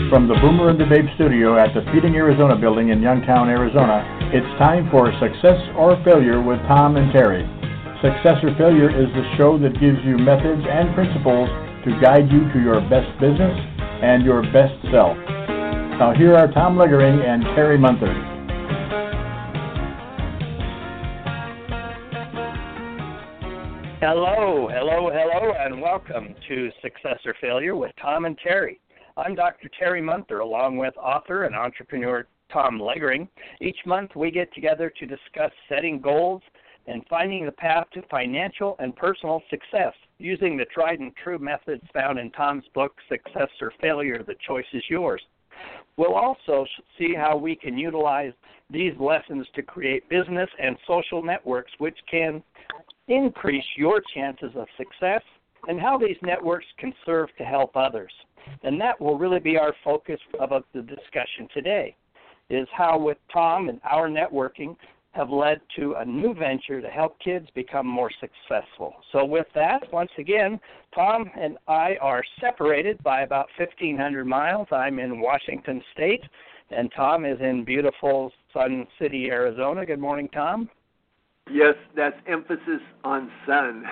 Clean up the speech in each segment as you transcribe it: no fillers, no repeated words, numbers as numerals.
From the Boomer and the Babe studio at the Feeding Arizona building in Youngtown, Arizona, it's time for Success or Failure with Tom and Terry. Success or Failure is the show that gives you methods and principles to guide you to your best business and your best self. Now here are Tom Leggering and Terry Munther. Hello, and welcome to Success or Failure with Tom and Terry. I'm Dr. Terry Munther, along with author and entrepreneur Tom Leggering. Each month we get together to discuss setting goals and finding the path to financial and personal success using the tried and true methods found in Tom's book, Success or Failure, The Choice is Yours. We'll also see how we can utilize these lessons to create business and social networks which can increase your chances of success, and how these networks can serve to help others. And that will really be our focus of the discussion today, is how with Tom and our networking have led to a new venture to help kids become more successful. So with that, once again, Tom and I are separated by about 1,500 miles. I'm in Washington State, and Tom is in beautiful Sun City, Arizona. Good morning, Tom. Yes, that's emphasis on sun.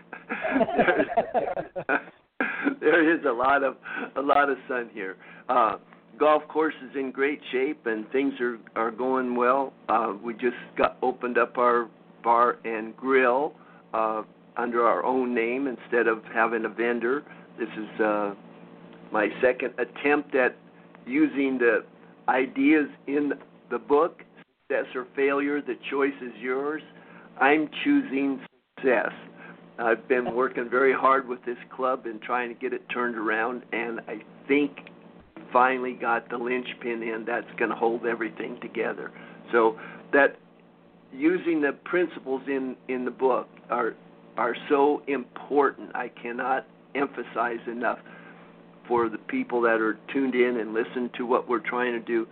There is a lot of sun here. Golf course is in great shape and things are going well. We just opened up our bar and grill under our own name instead of having a vendor. This is my second attempt at using the ideas in the book, Success or Failure, The Choice is Yours. I'm choosing success. I've been working very hard with this club and trying to get it turned around, and I think finally got the linchpin in that's going to hold everything together. So that using the principles in the book are so important. I cannot emphasize enough for the people that are tuned in and listen to what we're trying to do.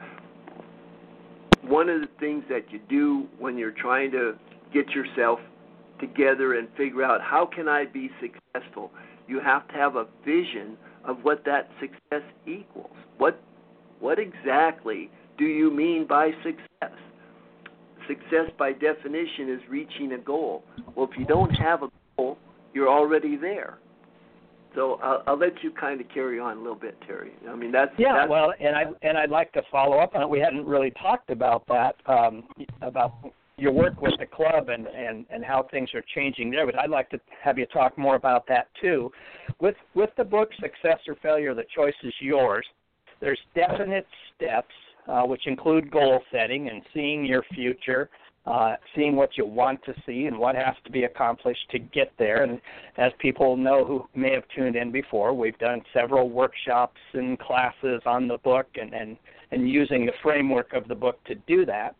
One of the things that you do when you're trying to get yourself together and figure out how can I be successful, you have to have a vision of what that success equals. What exactly do you mean by success? Success by definition is reaching a goal. Well, if you don't have a goal, you're already there. So I'll let you kind of carry on a little bit, Terry. I mean, that's well, and I'd like to follow up on it. We hadn't really talked about that, about your work with the club and how things are changing there, but I'd like to have you talk more about that too. With the book, Success or Failure, The Choice is Yours, there's definite steps which include goal setting and seeing your future, seeing what you want to see and what has to be accomplished to get there. And as people know who may have tuned in before, we've done several workshops and classes on the book and using the framework of the book to do that.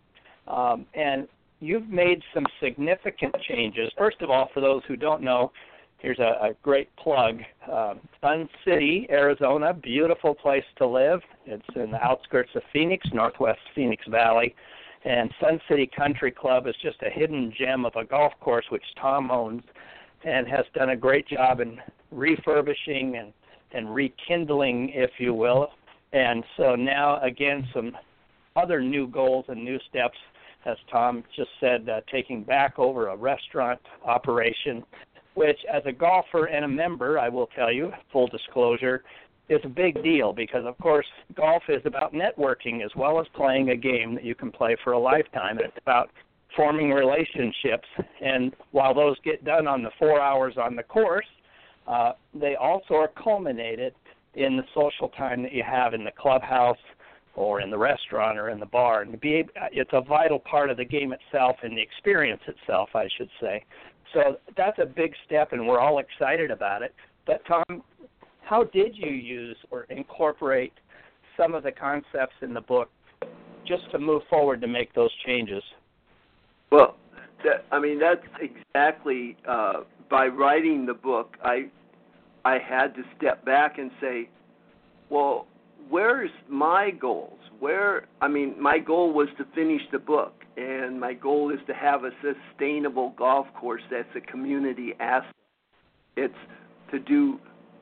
And you've made some significant changes. First of all, for those who don't know, here's a great plug. Sun City, Arizona, beautiful place to live. It's in the outskirts of Phoenix, northwest Phoenix Valley. And Sun City Country Club is just a hidden gem of a golf course which Tom owns and has done a great job in refurbishing and rekindling, if you will. And so now, again, some other new goals and new steps, as Tom just said, taking back over a restaurant operation, which as a golfer and a member, I will tell you, full disclosure, is a big deal because, of course, golf is about networking as well as playing a game that you can play for a lifetime. And it's about forming relationships. And while those get done on the 4 hours on the course, they also are culminated in the social time that you have in the clubhouse or in the restaurant or in the bar. And it's a vital part of the game itself and the experience itself, I should say. So that's a big step, and we're all excited about it. But, Tom, how did you use or incorporate some of the concepts in the book just to move forward to make those changes? Well, that's exactly, by writing the book, I had to step back and say, well, where's my goals? My goal was to finish the book, and my goal is to have a sustainable golf course that's a community asset. It's to do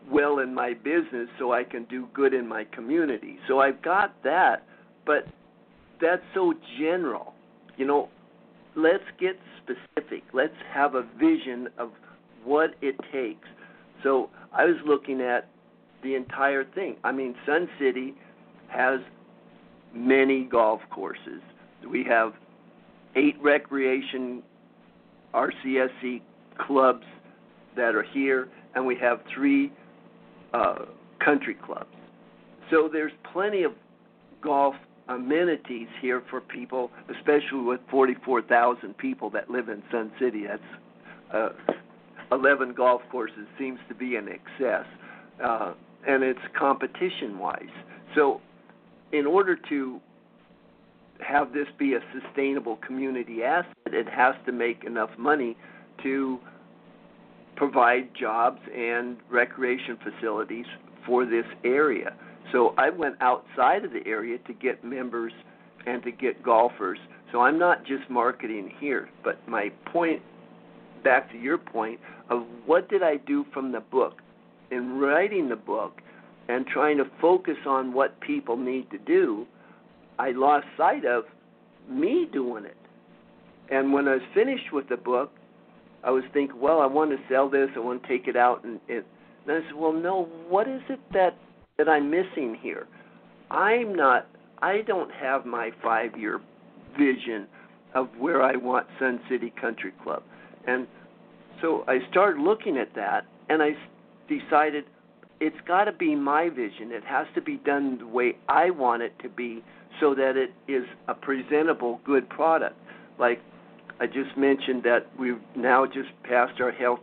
well in my business so I can do good in my community. So I've got that, but that's so general. Let's get specific. Let's have a vision of what it takes. So I was looking at the entire thing. I mean, Sun City has many golf courses. We have 8 recreation RCSC clubs that are here, and we have 3 country clubs. So there's plenty of golf amenities here for people, especially with 44,000 people that live in Sun City. That's 11 golf courses seems to be an excess, and it's competition-wise. So in order to have this be a sustainable community asset, it has to make enough money to provide jobs and recreation facilities for this area. So I went outside of the area to get members and to get golfers. So I'm not just marketing here, but my point, back to your point, of what did I do from the book? In writing the book and trying to focus on what people need to do, I lost sight of me doing it. And when I was finished with the book, I was thinking, well, I want to sell this, I want to take it out. And I said, well, no, what is it that I'm missing here? I don't have my 5-year vision of where I want Sun City Country Club. And so I started looking at that, and I decided it's got to be my vision. It has to be done the way I want it to be so that it is a presentable, good product. Like I just mentioned that we've now just passed our health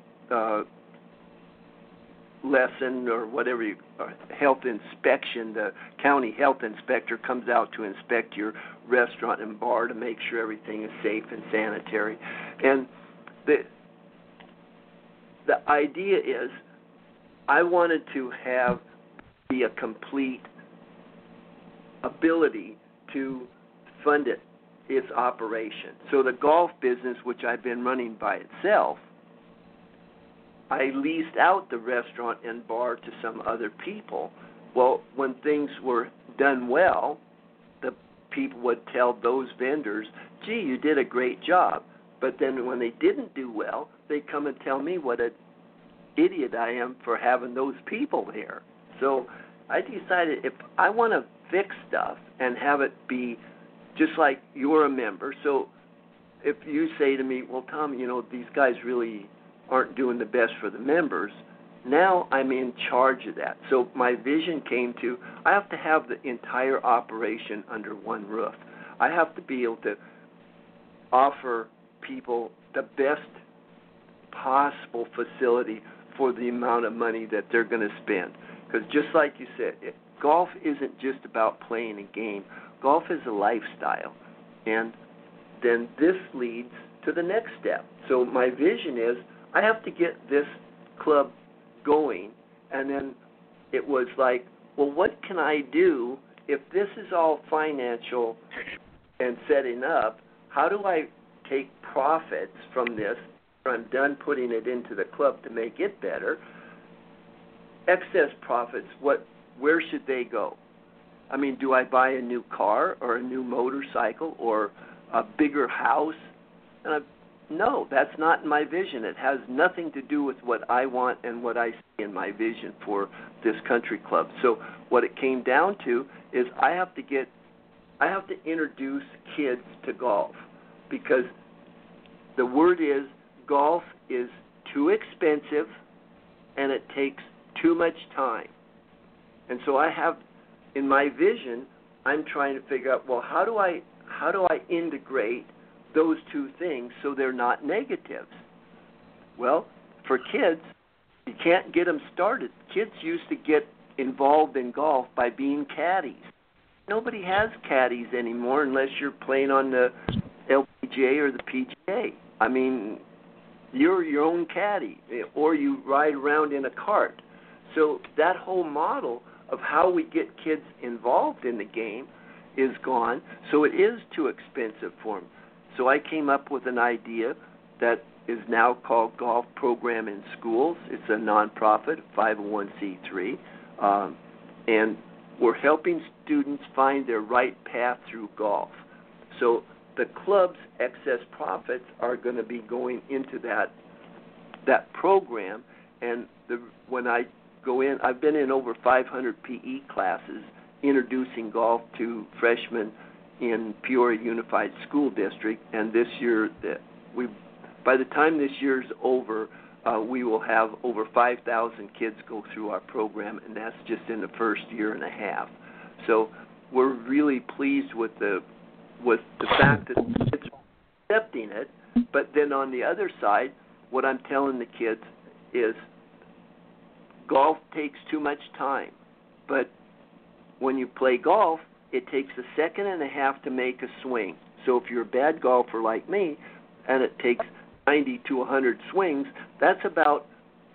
lesson or whatever, health inspection. The county health inspector comes out to inspect your restaurant and bar to make sure everything is safe and sanitary. And the idea is I wanted to be a complete ability to fund its operation. So the golf business, which I've been running by itself, I leased out the restaurant and bar to some other people. Well, when things were done well, the people would tell those vendors, gee, you did a great job. But then when they didn't do well, they'd come and tell me what an idiot I am for having those people there. So I decided if I want to fix stuff and have it be just like you're a member. So if you say to me, well, Tom, these guys really aren't doing the best for the members, now I'm in charge of that. So my vision came to, I have to have the entire operation under one roof. I have to be able to offer people the best possible facility for the amount of money that they're going to spend. Because just like you said, golf isn't just about playing a game. Golf is a lifestyle. And then this leads to the next step. So my vision is I have to get this club going. And then it was like, well, what can I do if this is all financial and setting up? How do I take profits from this? I'm done putting it into the club to make it better. Excess profits, where should they go? I mean, do I buy a new car or a new motorcycle or a bigger house? And no, that's not my vision. It has nothing to do with what I want and what I see in my vision for this country club. So what it came down to is I have to introduce kids to golf, because the word is golf is too expensive and it takes too much time. And so I have, in my vision, I'm trying to figure out, well, how do I integrate those two things so they're not negatives? Well, for kids, you can't get them started. Kids used to get involved in golf by being caddies. Nobody has caddies anymore unless you're playing on the LPGA or the PGA. I mean, you're your own caddy, or you ride around in a cart. So that whole model of how we get kids involved in the game is gone, so it is too expensive for them. So I came up with an idea that is now called Golf Program in Schools. It's a nonprofit, 501c3, and we're helping students find their right path through golf. So the club's excess profits are going to be going into that program. And when I go in, I've been in over 500 PE classes introducing golf to freshmen in Peoria Unified School District. And this year, by the time this year's over, we will have over 5,000 kids go through our program, and that's just in the first year and a half. So we're really pleased with the fact that kids are accepting it. But then on the other side, what I'm telling the kids is golf takes too much time. But when you play golf, it takes a second and a half to make a swing. So if you're a bad golfer like me, and it takes 90 to 100 swings, that's about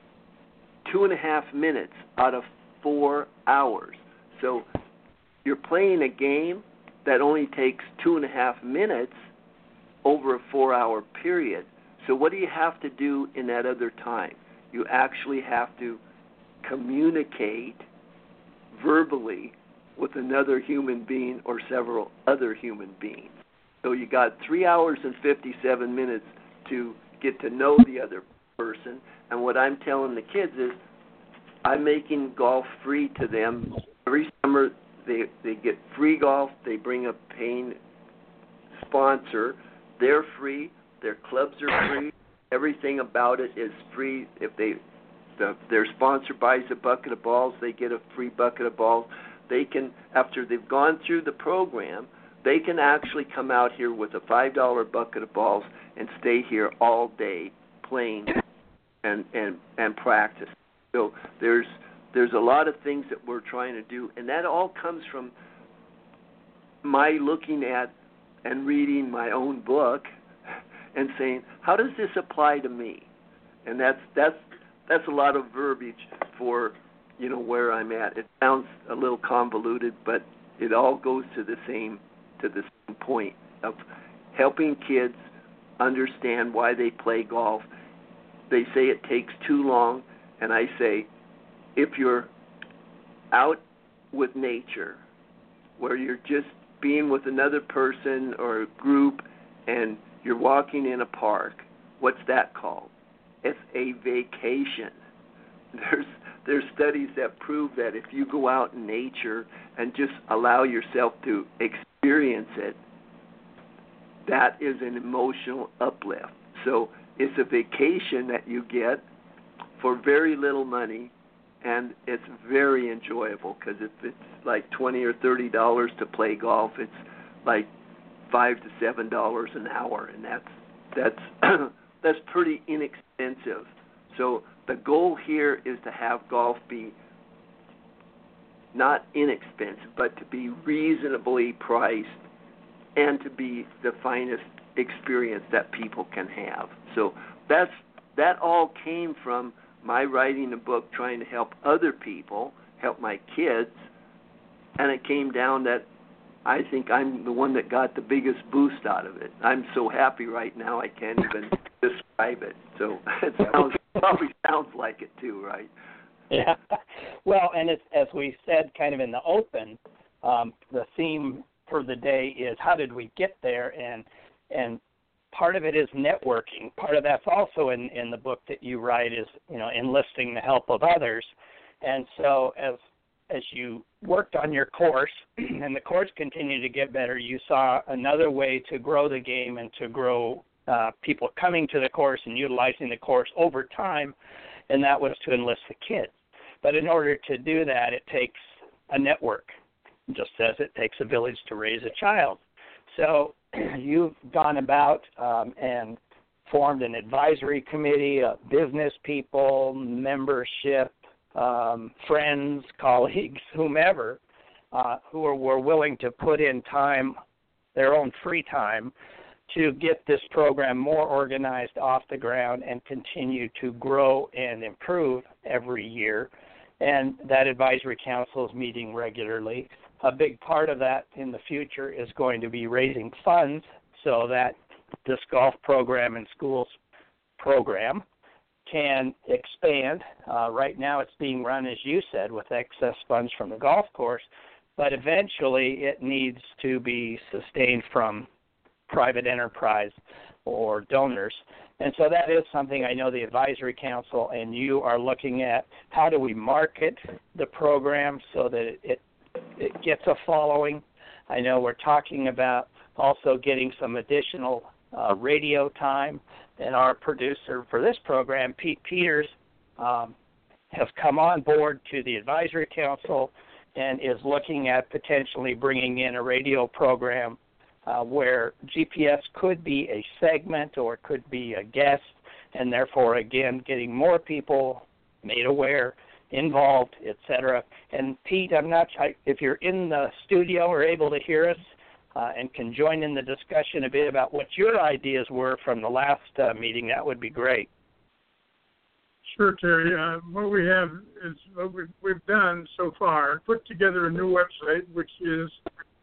2.5 minutes out of 4 hours. So you're playing a game that only takes 2.5 minutes over a 4-hour period. So what do you have to do in that other time? You actually have to communicate verbally with another human being or several other human beings. So you got 3 hours and 57 minutes to get to know the other person. And what I'm telling the kids is I'm making golf free to them. Every summer they get free golf. They bring a paying sponsor. They're free. Their clubs are free. Everything about it is free. If their sponsor buys a bucket of balls, they get a free bucket of balls. They can, after they've gone through the program, they can actually come out here with a $5 bucket of balls and stay here all day playing and practice. So there's a lot of things that we're trying to do, and that all comes from my looking at and reading my own book and saying, how does this apply to me? And that's a lot of verbiage for where I'm at. It sounds a little convoluted, but it all goes to the same point of helping kids understand why they play golf. They say it takes too long, and I say if you're out with nature where you're just being with another person or a group and you're walking in a park, what's that called? It's a vacation. There's studies that prove that if you go out in nature and just allow yourself to experience it, that is an emotional uplift. So it's a vacation that you get for very little money, and it's very enjoyable because if it's like $20 or $30 to play golf, it's like $5 to $7 an hour, and that's pretty inexpensive. So the goal here is to have golf be not inexpensive, but to be reasonably priced and to be the finest experience that people can have. So that all came from my writing a book trying to help other people, help my kids, and it came down that I think I'm the one that got the biggest boost out of it. I'm so happy right now I can't even describe it. So it probably sounds like it too, right? Yeah. Well, and as we said kind of in the open, the theme for the day is how did we get there, and part of it is networking. Part of that's also in the book that you write is enlisting the help of others. And so as you worked on your course and the course continued to get better, you saw another way to grow the game and to grow people coming to the course and utilizing the course over time, and that was to enlist the kids. But in order to do that, it takes a network, just as it takes a village to raise a child. So you've gone about and formed an advisory committee of business people, membership, friends, colleagues, whomever, who were willing to put in time, their own free time, to get this program more organized off the ground and continue to grow and improve every year. And that advisory council is meeting regularly. A big part of that in the future is going to be raising funds so that this golf program in schools program can expand. Right now it's being run, as you said, with excess funds from the golf course, but eventually it needs to be sustained from private enterprise or donors. And so that is something I know the Advisory Council and you are looking at. How do we market the program so that it gets a following? I know we're talking about also getting some additional radio time, and our producer for this program, Pete Peters, has come on board to the Advisory Council and is looking at potentially bringing in a radio program where GPS could be a segment or it could be a guest, and therefore, again, getting more people made aware, involved, etc. And Pete, I'm not sure if you're in the studio or able to hear us and can join in the discussion a bit about what your ideas were from the last meeting. That would be great. Sure, Terry. What we have is what we've done so far, put together a new website, which is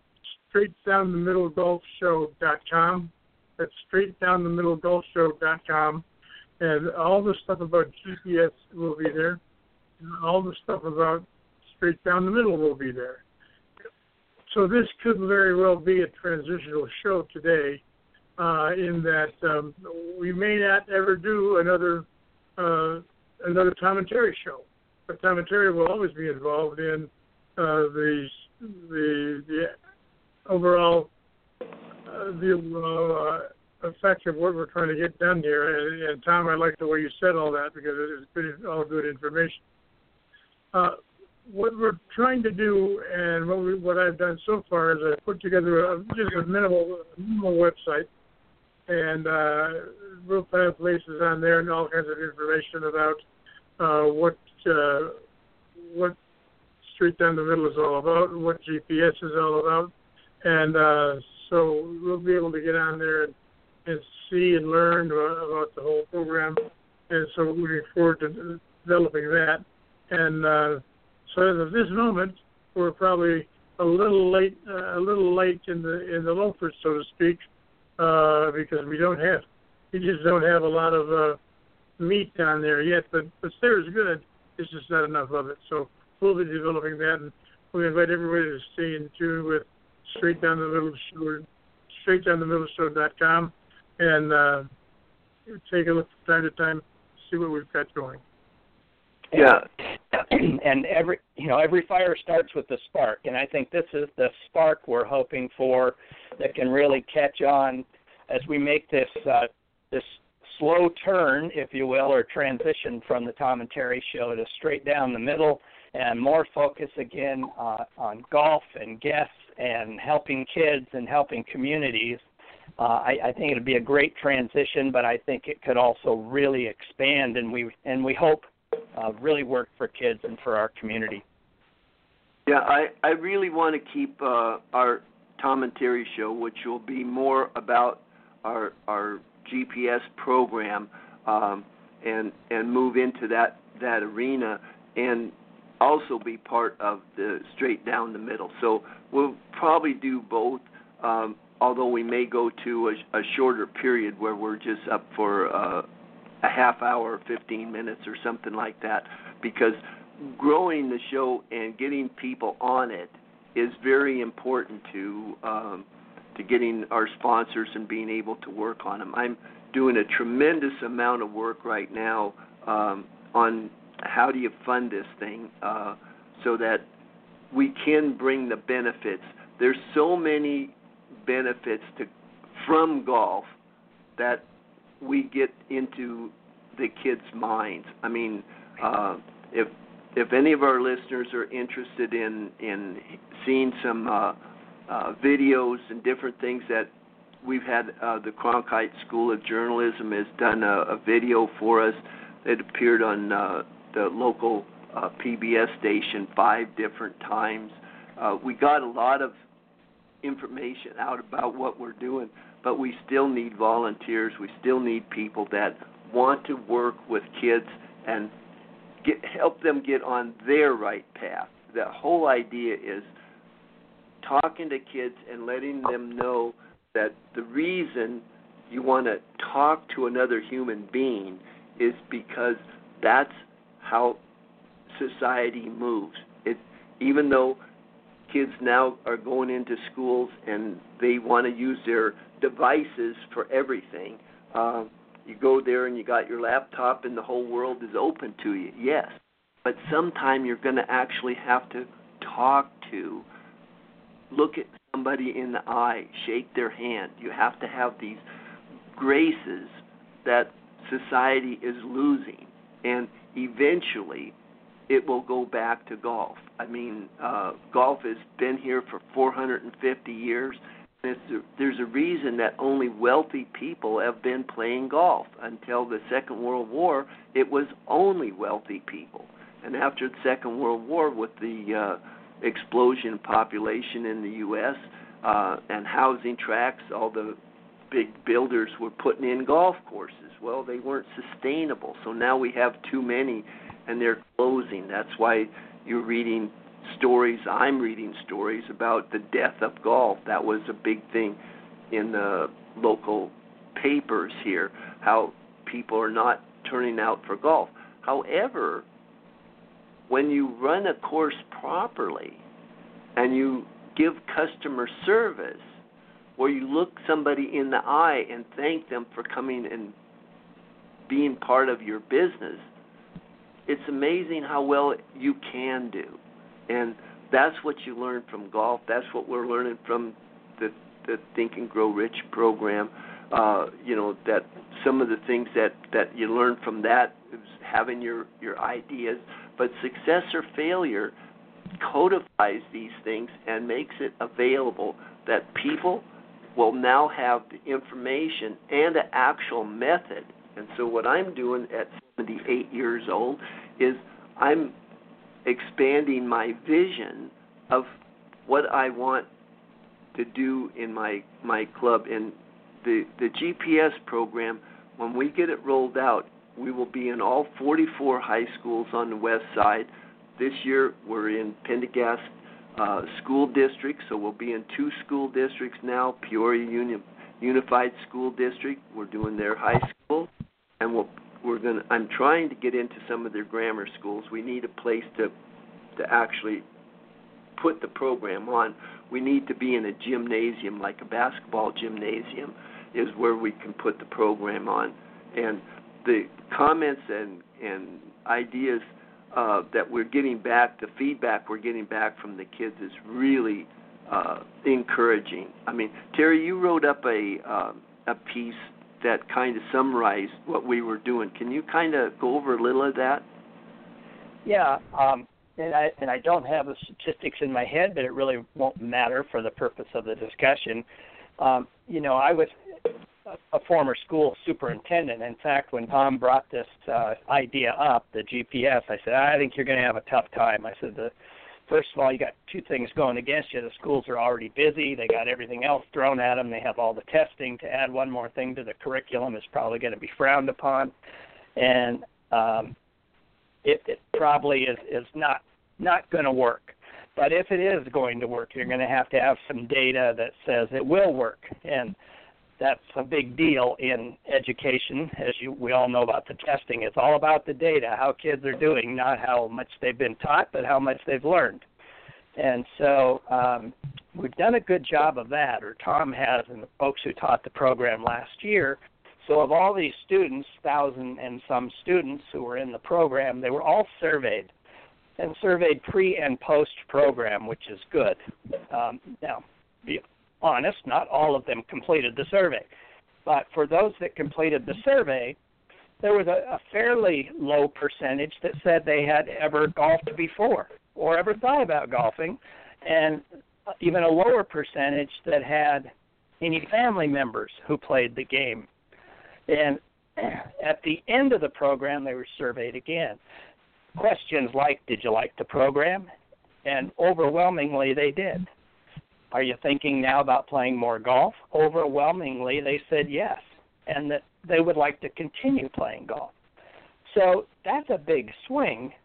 straightdownthemiddlegolfshow.com. That's straightdownthemiddlegolfshow.com. And all the stuff about GPS will be there. And all the stuff about Straight Down the Middle will be there. So this could very well be a transitional show today in that we may not ever do another Tom and Terry show. But Tom and Terry will always be involved in the overall effect of what we're trying to get done here. And Tom, I like the way you said all that because it is all good information. What we're trying to do, and what I've done so far, is I put together just a minimal website, and we'll have places on there and all kinds of information about what Straight Down the Middle is all about, and what GPS is all about, and so we'll be able to get on there and see and learn about the whole program, and so we're looking forward to developing that. And so at this moment, we're probably a little late in the loafers, so to speak, because we just don't have a lot of meat on there yet. But Sarah's good. It's just not enough of it. So we'll be developing that, and we invite everybody to stay in tune with Straight Down the Middle Show, straightdownthemiddleshow.com, and take a look from time to time, see what we've got going. Yeah. And every fire starts with the spark, and I think this is the spark we're hoping for that can really catch on as we make this slow turn, if you will, or transition from the Tom and Terry show to Straight Down the Middle, and more focus again on golf and guests and helping kids and helping communities. I think it'd be a great transition, but I think it could also really expand, and we hope really work for kids and for our community. Yeah, I really want to keep our Tom and Terry show, which will be more about our GPS program, and move into that arena, and also be part of the Straight Down the Middle. So we'll probably do both, although we may go to a shorter period where we're just up for a half hour, 15 minutes or something like that, because growing the show and getting people on it is very important to getting our sponsors and being able to work on them. I'm doing a tremendous amount of work right now on how do you fund this thing so that we can bring the benefits. There's so many benefits from golf that we get into the kids' minds. I mean, if any of our listeners are interested in seeing some videos and different things that we've had, the Cronkite School of Journalism has done a video for us. It appeared on the local PBS station 5 different times. We got a lot of information out about what we're doing, but we still need volunteers. We still need people that want to work with kids and help them get on their right path. The whole idea is talking to kids and letting them know that the reason you want to talk to another human being is because that's how society moves. Even though kids now are going into schools and they want to use their devices for everything, you go there and you got your laptop and the whole world is open to you, yes. But sometime you're going to actually have to look at somebody in the eye, shake their hand. You have to have these graces that society is losing, and eventually it will go back to golf. I mean, golf has been here for 450 years. There's a reason that only wealthy people have been playing golf. Until the Second World War, it was only wealthy people. And after the Second World War, with the explosion in population in the U.S. And housing tracts, all the big builders were putting in golf courses. Well, they weren't sustainable, so now we have too many, and they're closing. That's why you're reading stories. I'm reading stories about the death of golf. That was a big thing in the local papers here, how people are not turning out for golf. However, when you run a course properly and you give customer service, where you look somebody in the eye and thank them for coming and being part of your business, it's amazing how well you can do. And that's what you learn from golf. That's what we're learning from the Think and Grow Rich program. That some of the things that you learn from that is having your ideas. But success or failure codifies these things and makes it available that people will now have the information and the actual method. And so what I'm doing at 78 years old is I'm expanding my vision of what I want to do in my club. And the GPS program, when we get it rolled out, we will be in all 44 high schools on the west side. This year we're in Pendergast School District, so we'll be in 2 school districts now, Peoria Unified School District. We're doing their high school, and I'm trying to get into some of their grammar schools. We need a place to actually put the program on. We need to be in a gymnasium, like a basketball gymnasium, is where we can put the program on. And the comments and ideas that we're getting back, the feedback we're getting back from the kids is really encouraging. I mean, Terry, you wrote up a piece that kind of summarized what we were doing. Can you kind of go over a little of that? Yeah, and I don't have the statistics in my head, but it really won't matter for the purpose of the discussion. I was a former school superintendent. In fact, when Tom brought this idea up, the GPS, I said, I think you're going to have a tough time. I said, first of all, you got 2 things going against you. The schools are already busy. They got everything else thrown at them. They have all the testing. To add one more thing to the curriculum is probably going to be frowned upon. And it probably is not going to work. But if it is going to work, you're going to have some data that says it will work. And that's a big deal in education. As we all know about the testing, it's all about the data, how kids are doing, not how much they've been taught, but how much they've learned. And so we've done a good job of that, or Tom has, and the folks who taught the program last year. So of all these students, 1,000 and some students who were in the program, they were all surveyed, and surveyed pre- and post-program, which is good. Now, be honest, not all of them completed the survey. But for those that completed the survey, there was a fairly low percentage that said they had ever golfed before or ever thought about golfing, and even a lower percentage that had any family members who played the game. And at the end of the program, they were surveyed again. Questions like, did you like the program? And overwhelmingly, they did. Are you thinking now about playing more golf? Overwhelmingly, they said yes, and that they would like to continue playing golf. So that's a big swing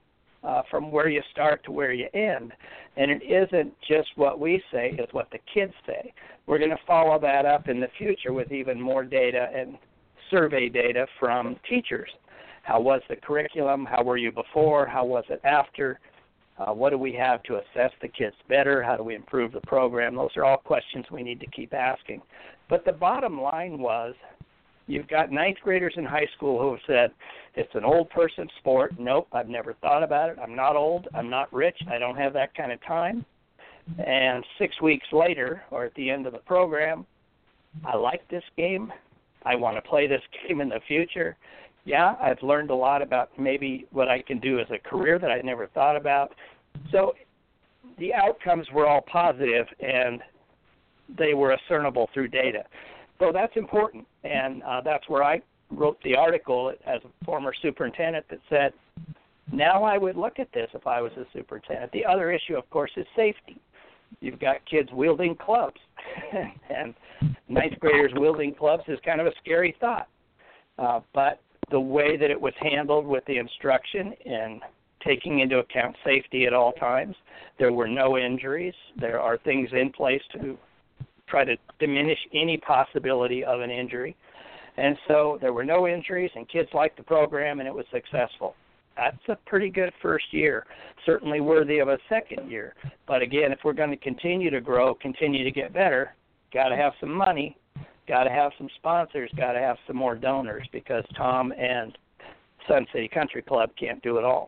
from where you start to where you end. And it isn't just what we say, it's what the kids say. We're going to follow that up in the future with even more data and survey data from teachers. How was the curriculum? How were you before? How was it after? What do we have to assess the kids better? How do we improve the program? Those are all questions we need to keep asking. But the bottom line was, you've got ninth graders in high school who have said, it's an old person sport. Nope, I've never thought about it. I'm not old. I'm not rich. I don't have that kind of time. And 6 weeks later, or at the end of the program, I like this game. I want to play this game in the future. Yeah, I've learned a lot about maybe what I can do as a career that I never thought about. So the outcomes were all positive, and they were discernible through data. So that's important, and that's where I wrote the article as a former superintendent that said, now I would look at this if I was a superintendent. The other issue, of course, is safety. You've got kids wielding clubs, and ninth graders wielding clubs is kind of a scary thought. But the way that it was handled with the instruction and taking into account safety at all times, there were no injuries. There are things in place to try to diminish any possibility of an injury. And so there were no injuries, and kids liked the program, and it was successful. That's a pretty good first year, certainly worthy of a second year. But again, if we're going to continue to grow, continue to get better, got to have some money, got to have some sponsors, got to have some more donors, because Tom and Sun City Country Club can't do it all.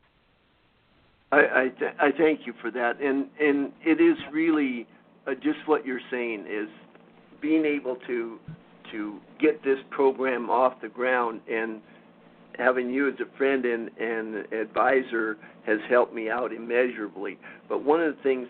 I thank you for that, and it is really just what you're saying is being able to get this program off the ground, and having you as a friend and advisor has helped me out immeasurably. But one of the things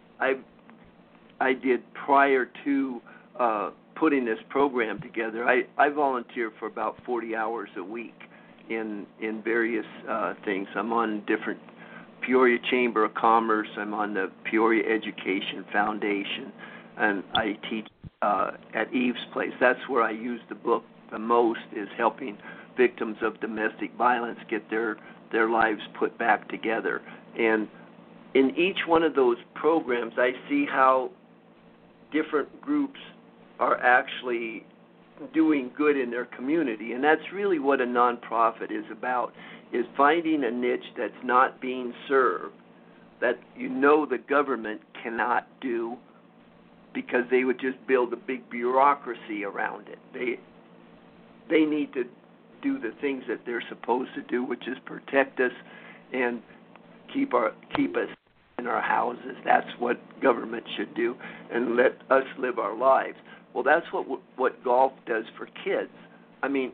I did prior to putting this program together, I volunteer for about 40 hours a week in various things. I'm on different Peoria Chamber of Commerce. I'm on the Peoria Education Foundation, and I teach at Eve's Place. That's where I use the book the most, is helping victims of domestic violence get their lives put back together. And in each one of those programs, I see how different groups are actually doing good in their community. And that's really what a nonprofit is about, is finding a niche that's not being served, that the government cannot do, because they would just build a big bureaucracy around it. They need to do the things that they're supposed to do, which is protect us and keep us in our houses. That's what government should do, and let us live our lives. Well, that's what golf does for kids. I mean,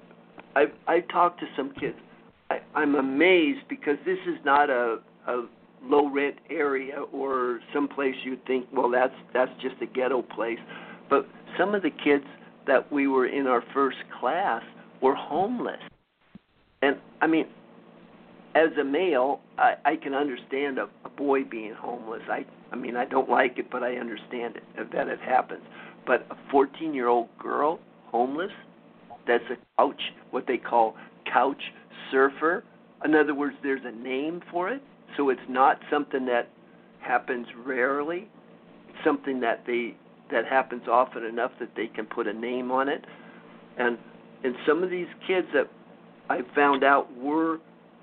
I talked to some kids. I'm amazed, because this is not a low rent area or someplace you'd think, well, that's just a ghetto place. But some of the kids that we were in our first class were homeless. And I mean, as a male, I can understand a boy being homeless. I mean, I don't like it, but I understand it, that it happens. But a 14-year-old girl homeless, that's a couch, what they call couch surfer. In other words, there's a name for it. So it's not something that happens rarely. It's something that happens often enough that they can put a name on it. And some of these kids that I found out were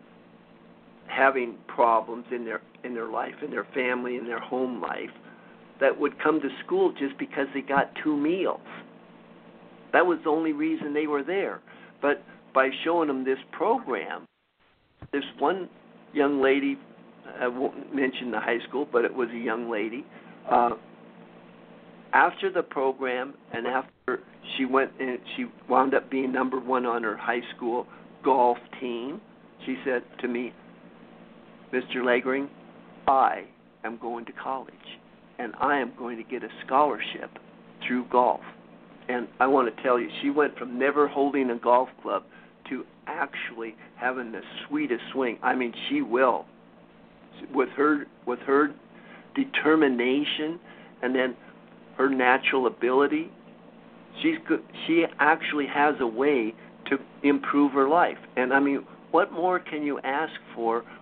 having problems in their life, in their family, in their home life, that would come to school just because they got 2 meals. That was the only reason they were there. But by showing them this program, this one young lady, I won't mention the high school, but it was a young lady, after the program and after she wound up being number 1 on her high school golf team, she said to me, Mr. Legring, I am going to college, and I am going to get a scholarship through golf. And I want to tell you, she went from never holding a golf club to actually having the sweetest swing. I mean, she will. With her determination and then her natural ability, she actually has a way to improve her life. And I mean, what more can you ask for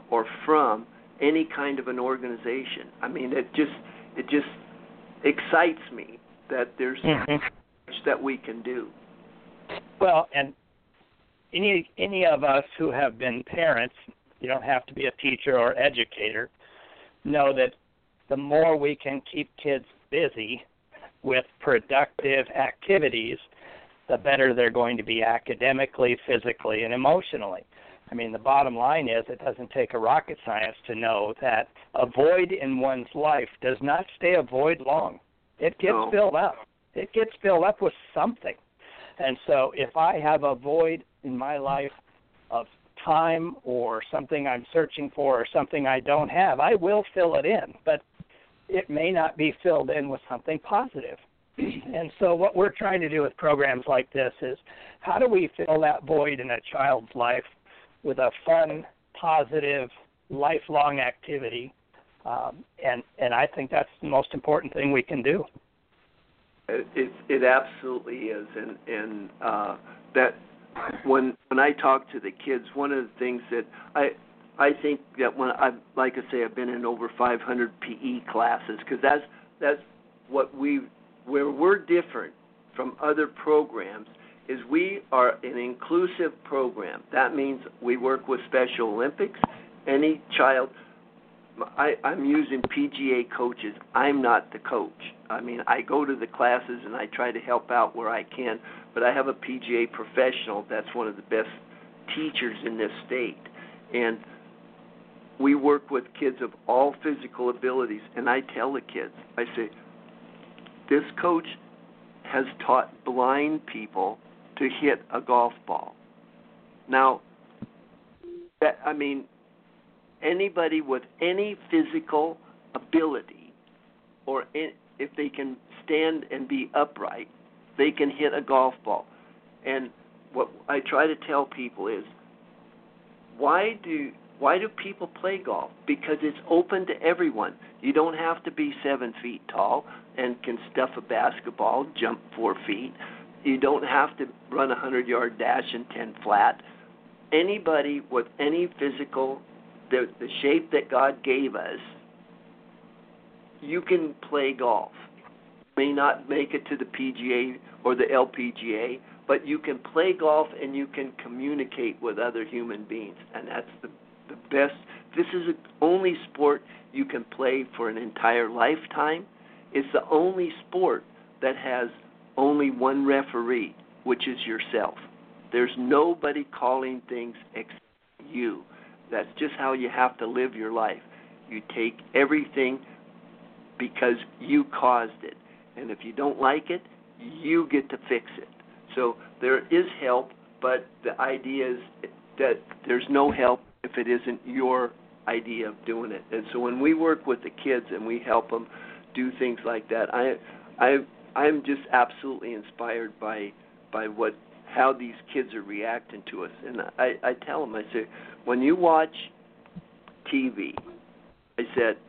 or from any kind of an organization. I mean, it just excites me that there's much that we can do. Well, and any of us who have been parents, you don't have to be a teacher or educator, know that the more we can keep kids busy with productive activities, the better they're going to be academically, physically, and emotionally. I mean, the bottom line is it doesn't take a rocket science to know that a void in one's life does not stay a void long. It gets filled up. It gets filled up with something. And so if I have a void in my life of time or something I'm searching for or something I don't have, I will fill it in. But it may not be filled in with something positive. And so what we're trying to do with programs like this is how do we fill that void in a child's life with a fun, positive, lifelong activity? And I think that's the most important thing we can do. It absolutely is, and that when I talk to the kids, one of the things that I think that when like I say, I've been in over 500 PE classes, because that's what where we're different from other programs is we are an inclusive program. That means we work with Special Olympics. Any child, I'm using PGA coaches. I'm not the coach. I mean, I go to the classes and I try to help out where I can, but I have a PGA professional that's one of the best teachers in this state. And we work with kids of all physical abilities, and I tell the kids, I say, this coach has taught blind people to hit a golf ball. Now, anybody with any physical ability, or if they can stand and be upright, they can hit a golf ball. And what I try to tell people is, why do people play golf? Because it's open to everyone. You don't have to be 7 feet tall and can stuff a basketball, jump 4 feet. You don't have to run a 100-yard dash in 10 flat. Anybody with any physical, the shape that God gave us, you can play golf. You may not make it to the PGA or the LPGA, but you can play golf and you can communicate with other human beings, and that's the best. This is the only sport you can play for an entire lifetime. It's the only sport that has only one referee, which is yourself. There's nobody calling things except you. That's just how you have to live your life. You take everything because you caused it. And if you don't like it, you get to fix it. So there is help, but the idea is that there's no help if it isn't your idea of doing it. And so when we work with the kids and we help them do things like that, I'm just absolutely inspired by how these kids are reacting to us. And I tell them, I say, when you watch TV, I said,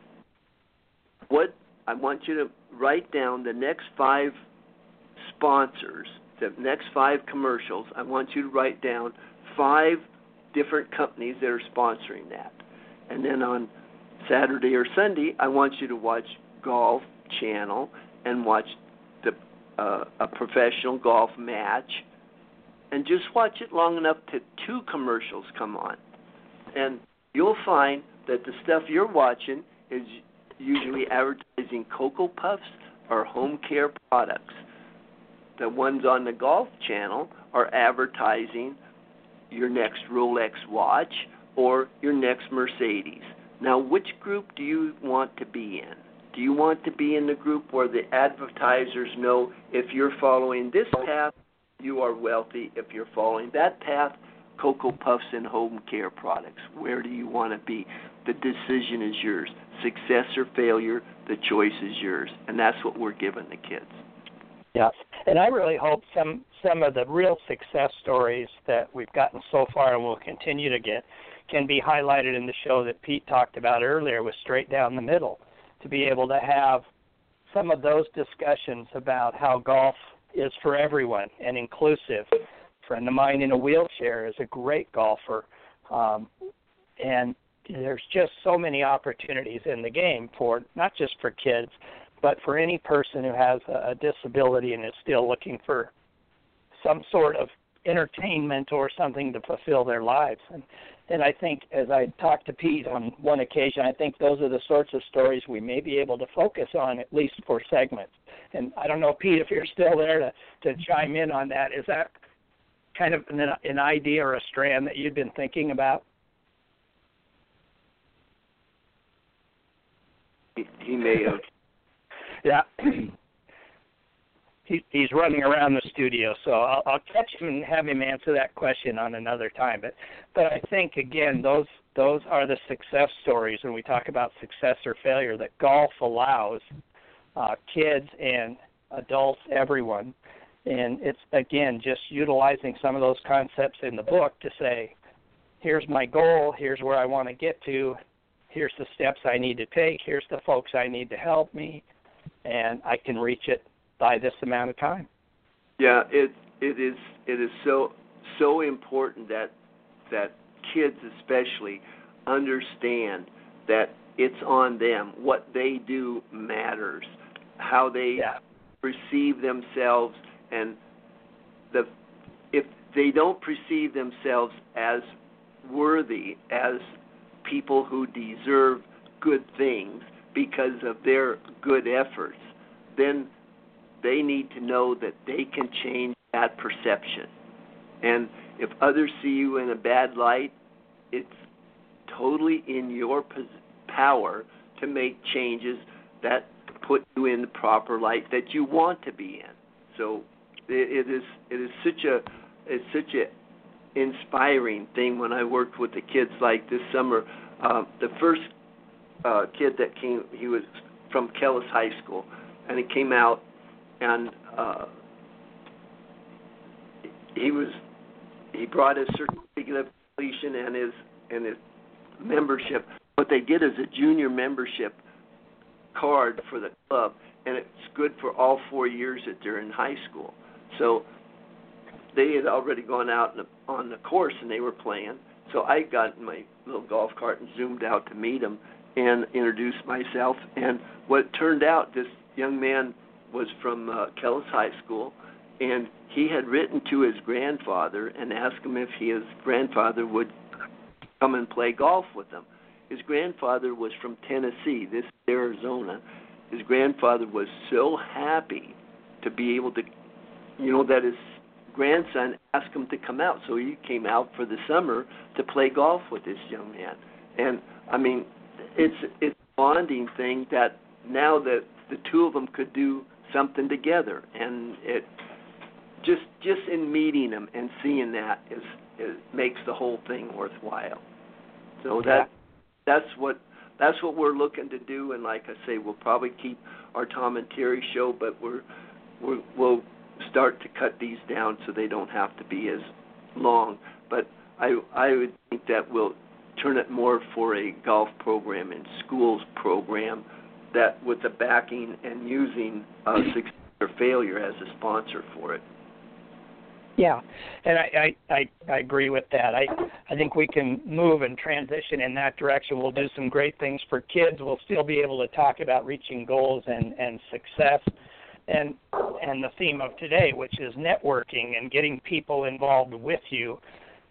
I want you to write down the next 5 sponsors, the next 5 commercials. I want you to write down 5 different companies that are sponsoring that. And then on Saturday or Sunday, I want you to watch Golf Channel and watch a professional golf match, and just watch it long enough to 2 commercials come on. And you'll find that the stuff you're watching is usually advertising Cocoa Puffs or home care products. The ones on the Golf Channel are advertising your next Rolex watch or your next Mercedes. Now, which group do you want to be in? Do you want to be in the group where the advertisers know if you're following this path, you are wealthy? If you're following that path, Cocoa Puffs and home care products. Where do you want to be? The decision is yours. Success or failure, the choice is yours. And that's what we're giving the kids. Yeah, and I really hope some of the real success stories that we've gotten so far and will continue to get can be highlighted in the show that Pete talked about earlier with Straight Down the Middle, to be able to have some of those discussions about how golf is for everyone and inclusive. A friend of mine in a wheelchair is a great golfer, and there's just so many opportunities in the game for not just for kids, but for any person who has a disability and is still looking for some sort of entertainment or something to fulfill their lives. And I think, as I talked to Pete on one occasion, I think those are the sorts of stories we may be able to focus on, at least for segments. And I don't know, Pete, if you're still there to chime in on that. Is that kind of an idea or a strand that you've been thinking about? He may have. Yeah. He's running around the studio, so I'll catch him and have him answer that question on another time. But I think, again, those are the success stories when we talk about success or failure that golf allows kids and adults, everyone. And it's, again, just utilizing some of those concepts in the book to say, here's my goal, here's where I want to get to, here's the steps I need to take, here's the folks I need to help me, and I can reach it by this amount of time. Yeah, it is so important that kids especially understand that it's on them. What they do matters. How they perceive themselves, and if they don't perceive themselves as worthy, as people who deserve good things because of their good efforts, then they need to know that they can change that perception. And if others see you in a bad light, it's totally in your power to make changes that put you in the proper light that you want to be in. So it is such a inspiring thing when I worked with the kids like this summer. The first kid that came, he was from Kellis High School, and he came out, and he brought his certificate of completion and his membership. What they get is a junior membership card for the club, and it's good for all 4 years that they're in high school. So they had already gone out on the course and they were playing. So I got in my little golf cart and zoomed out to meet them and introduced myself. And what turned out, this young man was from Kellis High School, and he had written to his grandfather and asked him if his grandfather would come and play golf with him. His grandfather was from Tennessee, this is Arizona. His grandfather was so happy to be able to, that his grandson asked him to come out. So he came out for the summer to play golf with this young man. And, I mean, it's a bonding thing that now that the two of them could do something together. And it just in meeting them and seeing that is makes the whole thing worthwhile. So that's what we're looking to do. And like I say, we'll probably keep our Tom and Terry show, but we'll start to cut these down so they don't have to be as long. But I would think that we'll turn it more for a golf program and schools program, that with the backing and using success or failure as a sponsor for it. Yeah, and I agree with that. I think we can move and transition in that direction. We'll do some great things for kids. We'll still be able to talk about reaching goals and success, and the theme of today, which is networking and getting people involved with you.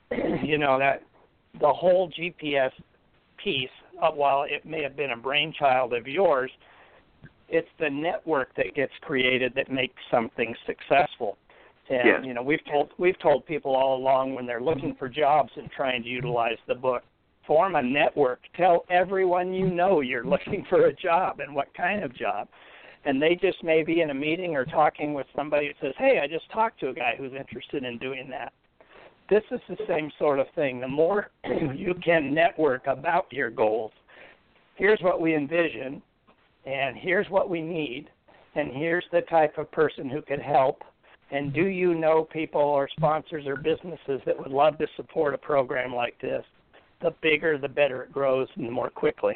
That the whole GPS piece, while it may have been a brainchild of yours, it's the network that gets created that makes something successful. And yes. We've told people all along, when they're looking for jobs and trying to utilize the book, form a network. Tell everyone you know you're looking for a job and what kind of job. And they just may be in a meeting or talking with somebody who says, hey, I just talked to a guy who's interested in doing that. This is the same sort of thing. The more you can network about your goals, here's what we envision, and here's what we need, and here's the type of person who could help. And do you know people or sponsors or businesses that would love to support a program like this? The bigger, the better it grows and the more quickly.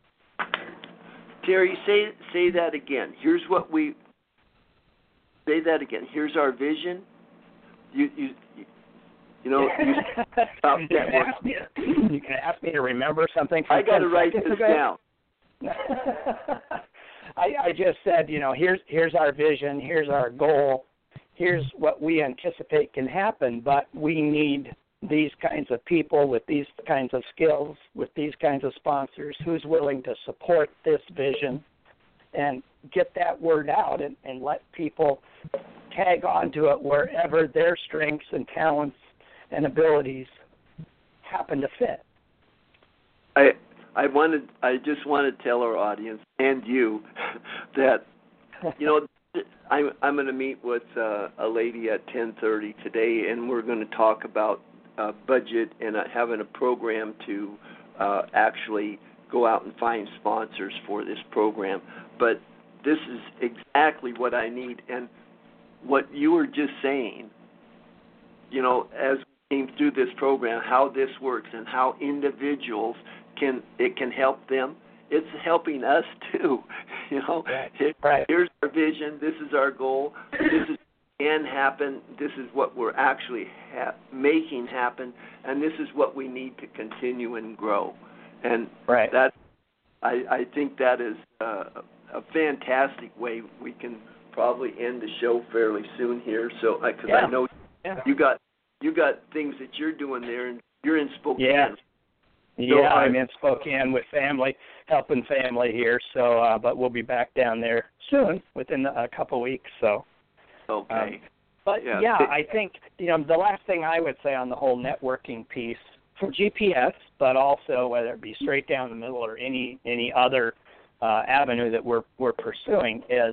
Terry, say that again. Here's what we say that again. Here's our vision. You know, you stop networking. You can ask me to remember something. I got to write this down. I just said, here's our vision, here's our goal, here's what we anticipate can happen, but we need these kinds of people with these kinds of skills, with these kinds of sponsors, who's willing to support this vision and get that word out and let people tag onto it wherever their strengths and talents and abilities happen to fit. I just want to tell our audience and you that, I'm going to meet with a lady at 10:30 today, and we're going to talk about budget and having a program to actually go out and find sponsors for this program. But this is exactly what I need. And what you were just saying, as we came through this program, how this works and how individuals can help them. It's helping us too. Right. Here's our vision. This is our goal. This is can happen. This is what we're actually making happen, and this is what we need to continue and grow. And that, I think that is a fantastic way we can probably end the show fairly soon here. So, because I know you got things that you're doing there, and you're in Spokane. Yeah, I'm in Spokane with family, helping family here. So, but we'll be back down there soon, within a couple weeks. So. Okay. I think the last thing I would say on the whole networking piece for GPS, but also whether it be straight down the middle or any other avenue that we're pursuing, is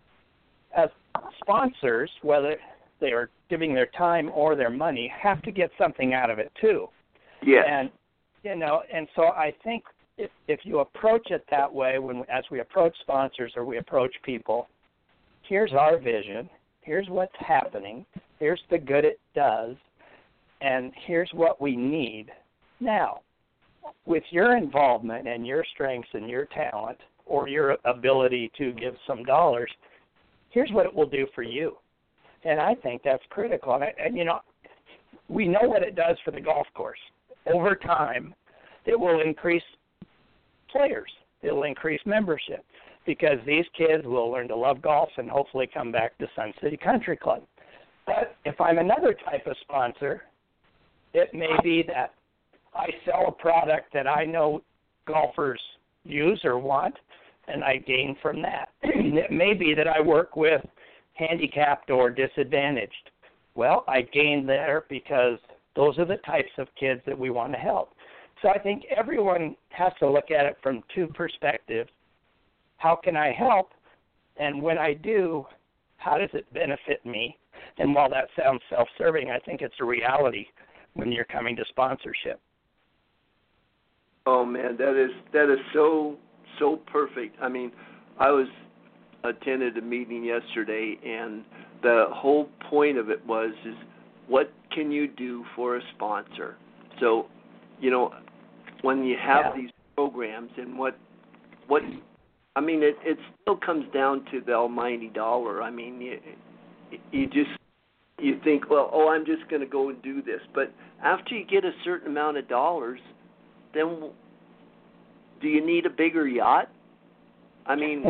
as sponsors, whether they are giving their time or their money, have to get something out of it too. Yes. And and so I think if you approach it that way, as we approach sponsors or we approach people, here's our vision. Here's what's happening. Here's the good it does. And here's what we need. Now, with your involvement and your strengths and your talent or your ability to give some dollars, here's what it will do for you. And I think that's critical. And we know what it does for the golf course. Over time, it will increase players. It will increase membership, because these kids will learn to love golf and hopefully come back to Sun City Country Club. But if I'm another type of sponsor, it may be that I sell a product that I know golfers use or want, and I gain from that. It may be that I work with handicapped or disadvantaged. Well, I gain there because those are the types of kids that we want to help. So I think everyone has to look at it from two perspectives. How can I help? And when I do, how does it benefit me? And while that sounds self-serving, I think it's a reality when you're coming to sponsorship. Oh man, that is so perfect. I mean, I attended a meeting yesterday, and the whole point of it is what can you do for a sponsor? So, when you have these programs and what I mean, it still comes down to the almighty dollar. I mean, you think, well, I'm just going to go and do this. But after you get a certain amount of dollars, then do you need a bigger yacht? I mean,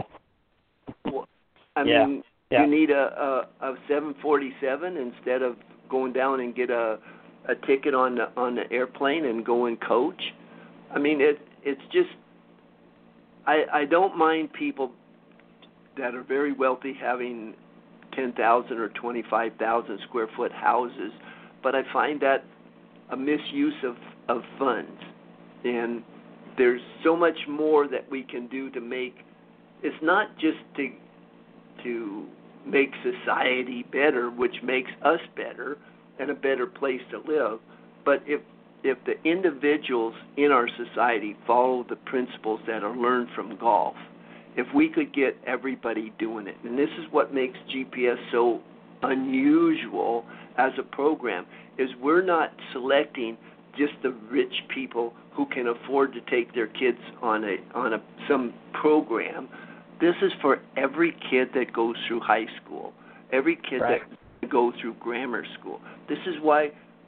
you need a 747 instead of going down and get a ticket on the airplane and go and coach. I mean, it's just. I don't mind people that are very wealthy having 10,000 or 25,000 square foot houses, but I find that a misuse of funds. And there's so much more that we can do to make. It's not just to make society better, which makes us better and a better place to live, but if the individuals in our society follow the principles that are learned from golf, if we could get everybody doing it, and this is what makes GPS so unusual as a program, is we're not selecting just the rich people who can afford to take their kids on some program. This is for every kid that goes through high school, every kid that goes through grammar school. This is why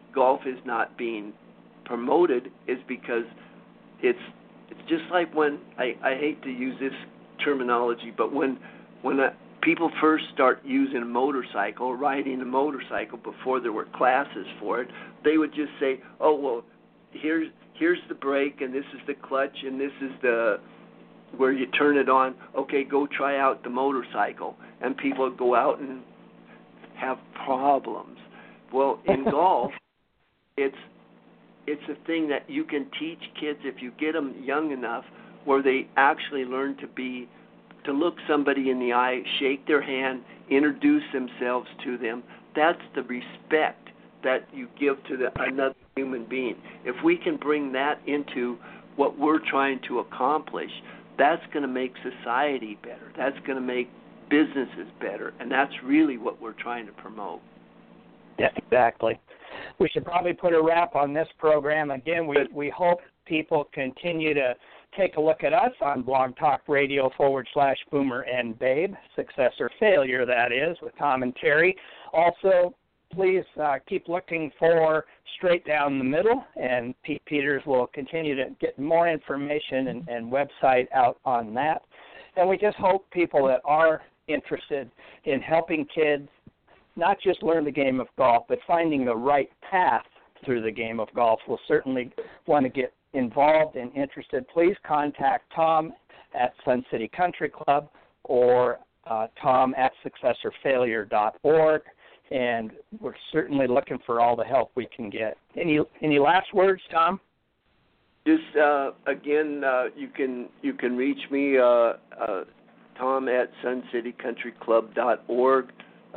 golf is not being promoted is because it's just like when I hate to use this terminology, but when people first start using a motorcycle, riding a motorcycle before there were classes for it, they would just say, "Oh well, here's the brake and this is the clutch and this is the where you turn it on. Okay, go try out the motorcycle." And people would go out and have problems. Well, in golf, it's a thing that you can teach kids if you get them young enough where they actually learn to look somebody in the eye, shake their hand, introduce themselves to them. That's the respect that you give to another human being. If we can bring that into what we're trying to accomplish, that's going to make society better. That's going to make businesses better, and that's really what we're trying to promote. Yeah, exactly. We should probably put a wrap on this program. Again, we hope people continue to take a look at us on Blog Talk Radio /Boomer and Babe, Success or Failure, that is, with Tom and Terry. Also, please keep looking for Straight Down the Middle, and Pete Peters will continue to get more information and website out on that. And we just hope people that are interested in helping kids not just learn the game of golf, but finding the right path through the game of golf will certainly want to get involved and interested. Please contact Tom at Sun City Country Club or Tom at successorfailure.org, and we're certainly looking for all the help we can get. Any last words, Tom? Just again, you can reach me, Tom at suncitycountryclub.org.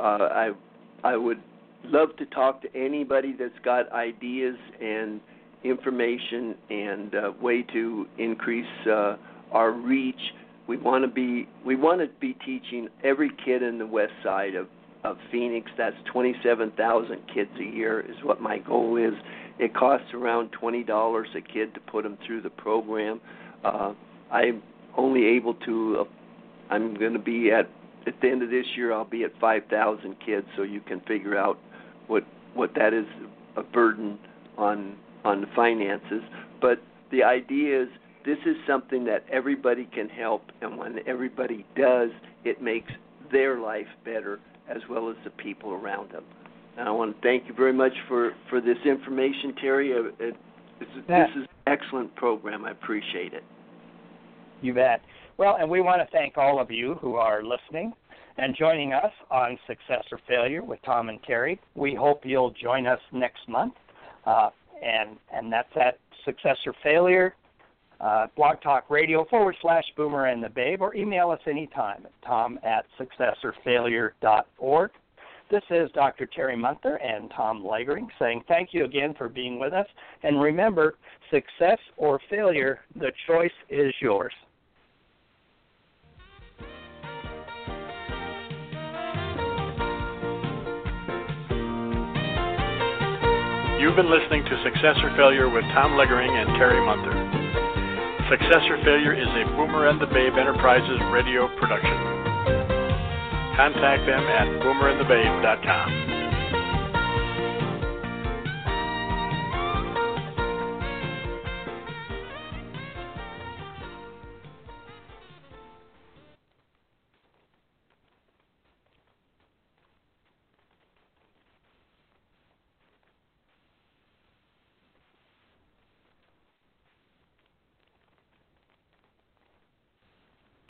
I would love to talk to anybody that's got ideas and information and way to increase our reach. We want to be teaching every kid in the west side of Phoenix. That's 27,000 kids a year is what my goal is. It costs around $20 a kid to put them through the program. I'm only able to. I'm going to be at the end of this year. I'll be at 5,000 kids, so you can figure out what that is, a burden on the finances. But the idea is this is something that everybody can help, and when everybody does, it makes their life better as well as the people around them. And I want to thank you very much for this information, Terry. This is an excellent program. I appreciate it. You bet. Well, and we want to thank all of you who are listening and joining us on Success or Failure with Tom and Terry. We hope you'll join us next month, and that's at Success or Failure, Blog Talk Radio /Boomer and the Babe, or email us anytime at Tom at successorfailure.org. This is Dr. Terry Munther and Tom Legering saying thank you again for being with us. And remember, success or failure, the choice is yours. You've been listening to Success or Failure with Tom Legering and Terry Munther. Success or Failure is a Boomer and the Babe Enterprises radio production. Contact them at boomerandthebabe.com.